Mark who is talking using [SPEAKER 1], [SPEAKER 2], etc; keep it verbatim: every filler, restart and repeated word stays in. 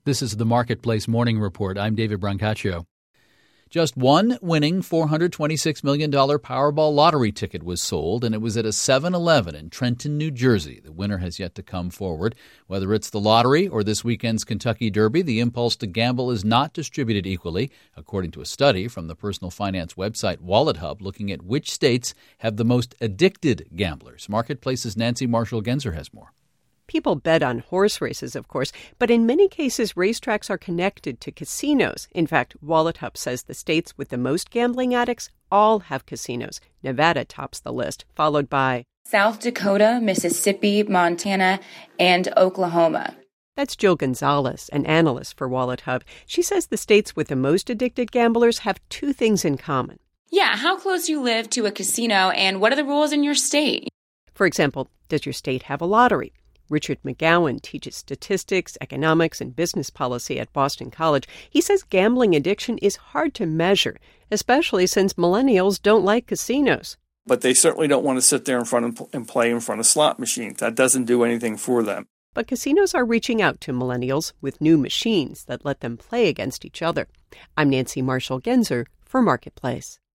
[SPEAKER 1] This is the Marketplace Morning Report. I'm David Brancaccio. Just one winning four hundred twenty-six million dollars Powerball lottery ticket was sold, and it was at a seven eleven in Trenton, New Jersey. The winner has yet to come forward. Whether it's the lottery or this weekend's Kentucky Derby, the impulse to gamble is not distributed equally, according to a study from the personal finance website WalletHub looking at which states have the most addicted gamblers. Marketplace's Nancy Marshall-Genzer has more.
[SPEAKER 2] People bet on horse races, of course, but in many cases, racetracks are connected to casinos. In fact, WalletHub says the states with the most gambling addicts all have casinos. Nevada tops the list, followed by
[SPEAKER 3] South Dakota, Mississippi, Montana, and Oklahoma.
[SPEAKER 2] That's Jill Gonzalez, an analyst for WalletHub. She says the states with the most addicted gamblers have two things in common.
[SPEAKER 3] Yeah, how close you live to a casino and what are the rules in your state?
[SPEAKER 2] For example, does your state have a lottery? Richard McGowan teaches statistics, economics, and business policy at Boston College. He says gambling addiction is hard to measure, especially since millennials don't like casinos.
[SPEAKER 4] But they certainly don't want to sit there in front and play in front of slot machines. That doesn't do anything for them.
[SPEAKER 2] But casinos are reaching out to millennials with new machines that let them play against each other. I'm Nancy Marshall-Genzer for Marketplace.